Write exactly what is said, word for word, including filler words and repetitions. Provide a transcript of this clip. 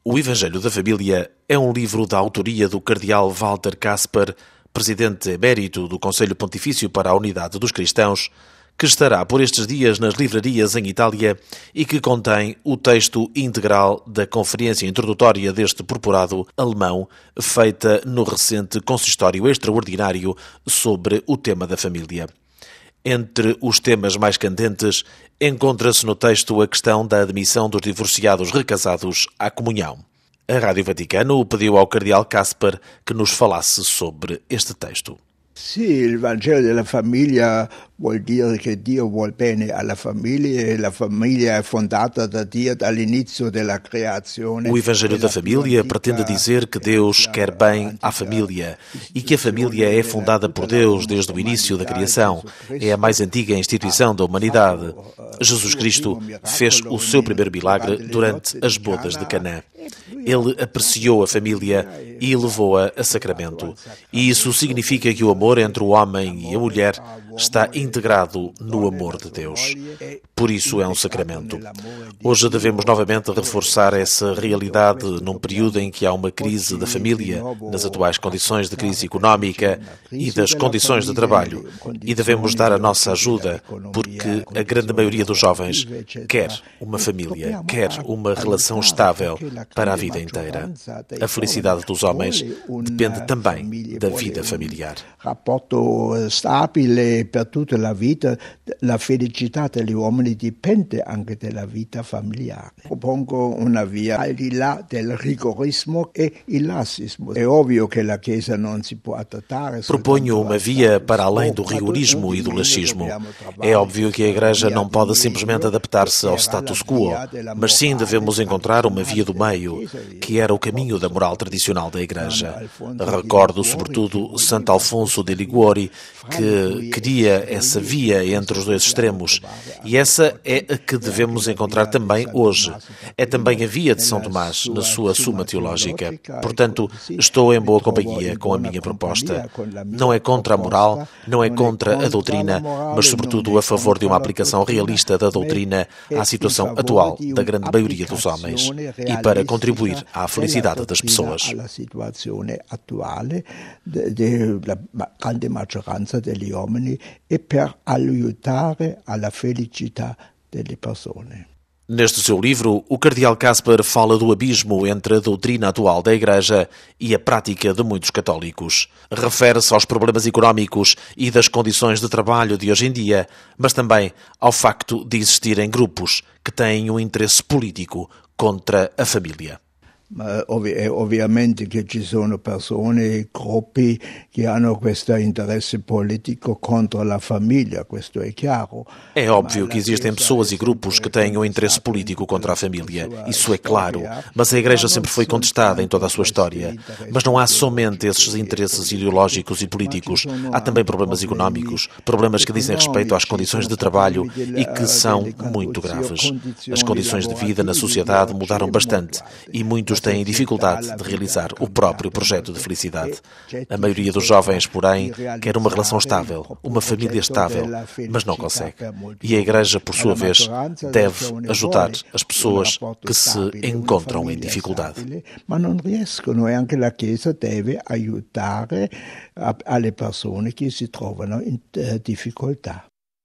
O Evangelho da Família é um livro da autoria do cardeal Walter Kasper, presidente emérito do Conselho Pontifício para a Unidade dos Cristãos, que estará por estes dias nas livrarias em Itália e que contém o texto integral da conferência introdutória deste purpurado alemão, feita no recente consistório extraordinário sobre o tema da família. Entre os temas mais candentes, encontra-se no texto a questão da admissão dos divorciados recasados à comunhão. A Rádio Vaticano pediu ao cardeal Kasper que nos falasse sobre este texto. Sì, il Vangelo della famiglia vuol dire che Dio vuol bene alla famiglia e la famiglia è fondata da Dio dall'inizio della creazione. O Evangelho da Família pretende dizer que Deus quer bem à família e que a família é fundada por Deus desde o início da criação. É a mais antiga instituição da humanidade. Jesus Cristo fez o seu primeiro milagre durante as bodas de Caná. Ele apreciou a família e levou-a a sacramento. E isso significa que o amor entre o homem e a mulher está integrado no amor de Deus. Por isso é um sacramento. Hoje devemos novamente reforçar essa realidade num período em que há uma crise da família, nas atuais condições de crise económica e das condições de trabalho. E devemos dar a nossa ajuda, porque a grande maioria dos jovens quer uma família, quer uma relação estável para a vida inteira. A felicidade dos homens depende também da vida familiar. Rapporto stabile per tutta la vita, la felicità degli uomini dipende anche dalla vita familiare. Propongo una via al di là del rigorismo e il lassismo. È ovvio che la Chiesa non si può adattare. Proponho uma via para além do rigorismo e do laxismo. É óbvio que a Igreja não pode simplesmente adaptar-se ao status quo, mas sim devemos encontrar uma via do meio, que era o caminho da moral tradicional da Igreja. Recordo, sobretudo, Santo Alfonso de Liguori, que queria essa via entre os dois extremos. E essa é a que devemos encontrar também hoje. É também a via de São Tomás, na sua Suma Teológica. Portanto, estou em boa companhia com a minha proposta. Não é contra a moral, não é contra a doutrina, mas sobretudo a favor de uma aplicação realista da doutrina à situação atual da grande maioria dos homens e para contribuir à felicidade das pessoas. Grande maggioranza degli uomini e per aiutare alla felicità delle persone. Neste seu livro, o cardeal Kasper fala do abismo entre a doutrina atual da Igreja e a prática de muitos católicos. Refere-se aos problemas económicos e das condições de trabalho de hoje em dia, mas também ao facto de existirem grupos que têm um interesse político contra a família. Ma ovvi- è ovviamente che ci sono persone, gruppi che hanno questo interesse politico contro la famiglia, questo è chiaro. É óbvio que existem pessoas e grupos que têm um interesse político contra a família. Isso é claro. Mas a Igreja sempre foi contestada em toda a sua história. Mas não há somente esses interesses ideológicos e políticos. Há também problemas económicos, problemas que dizem respeito às condições de trabalho e que são muito graves. As condições de vida na sociedade mudaram bastante e muitos têm dificuldade de realizar o próprio projeto de felicidade. A maioria dos jovens, porém, quer uma relação estável, uma família estável, mas não consegue. E a Igreja, por sua vez, deve ajudar as pessoas que se encontram em dificuldade. Mas não riescono e anche la Chiesa deve aiutare alle persone che si trovano in difficoltà.